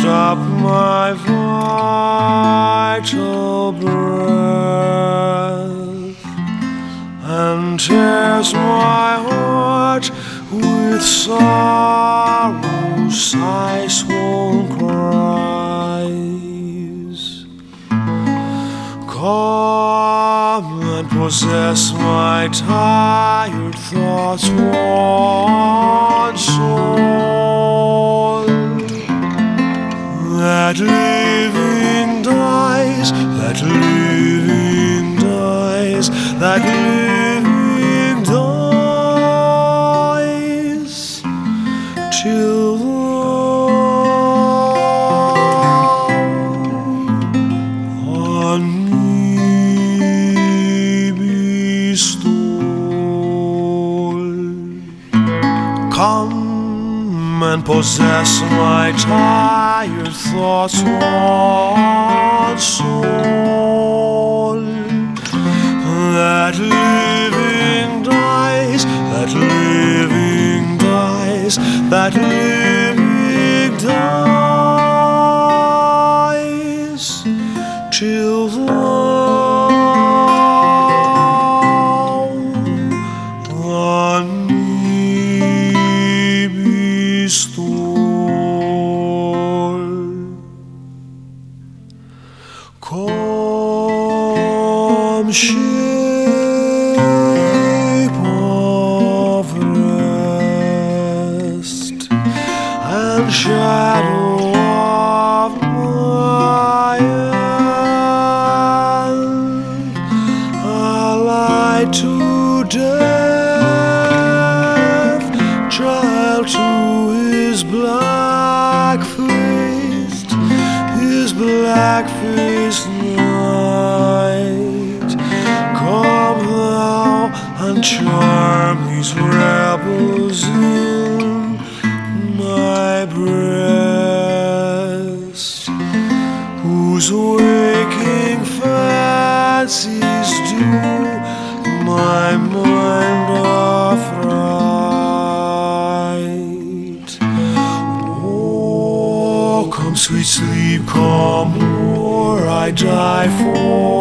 up my vital breath and tears my heart with sorrow, sighs, won't cries. Come and possess my tired thoughts once more. That living dies, that living dies, that living dies, till on me bestowed. Come and possess my tired thoughts once more. That living dies, that living dies, that living dies, till on me bestowed. Come, shape of rest and shadow of my end, a light to death, child to his black-faced night. Come thou and charm these rebels in my breast, whose waking fancies do my mind affright. Oh, come, sweet sleep, come, or I die for